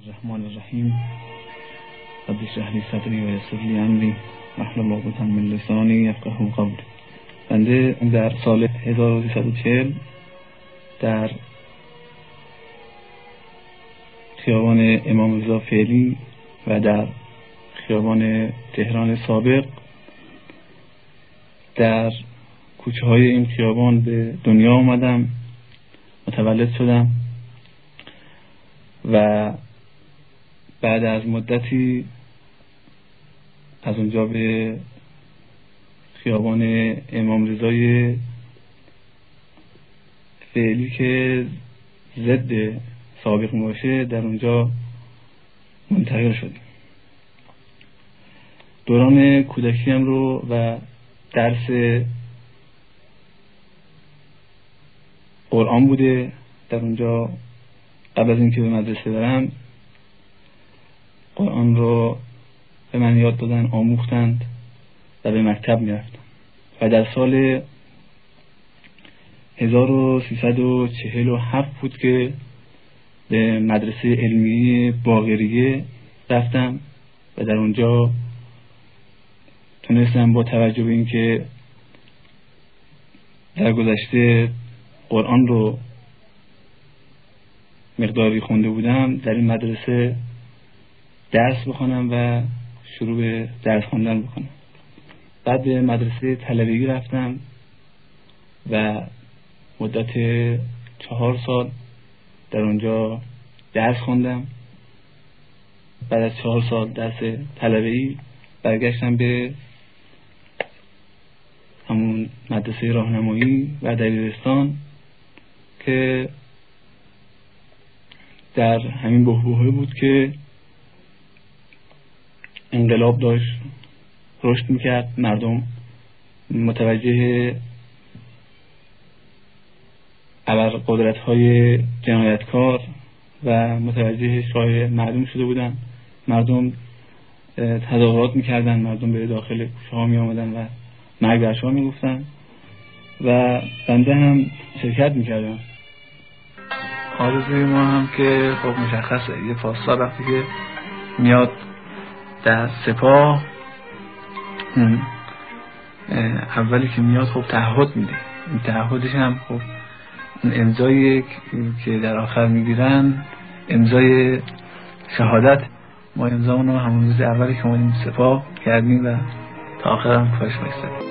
الرحمن الرحیم. رب اشرح لی صدری و یسر لی امری واحلل عقدة من لسانی یفقهوا قولی. بنده در سال 1340 در خیابان امام رضا فعلی و در خیابان تهران سابق در کوچه های این خیابان به دنیا آمدم، متولد شدم و بعد از مدتی از اونجا به خیابان امام رضای فعلی که ضد سابق باشه در اونجا منتقل شدیم. دوران کودکیم رو و درس قرآن بوده. در اونجا قبل از اینکه به مدرسه برم قرآن رو به من یاد دادن، آموختند و به مکتب میرفتم و در سال 1347 بود که به مدرسه علمی باقریه رفتم و در اونجا تونستم با توجه به اینکه در گذشته قرآن رو مقداری خونده بودم در این مدرسه درس بخونم و شروع به درس خوندن بکنم. بعد به مدرسه طلبگی رفتم و مدت 4 سال در اونجا درس خوندم. بعد از 4 سال درس طلبگی برگشتم به همون مدرسه راهنمایی و دبیرستان که در همین بحبوحه بود که انقلاب داشت رشد میکرد، مردم متوجه ابرقدرت‌های جنایتکار و متوجه شاه معدوم شده بودن. مردم تظاهرات میکردن، مردم به داخل کوچه ها می آمدن و مرگ بر شاه میگفتن و بنده هم شرکت میکردم. آرزوی ما هم که خب مشخصه یه پاسدار وقتی که میاد در سپاه اولی که میاد خب تعهد میده. این تعهدش هم خب امضایی که در آخر میگیرن امضای شهادت. ما امضامون رو همون روز اولی که اومدیم سپاه کردیم و تا آخر هم کاش بایستادیم.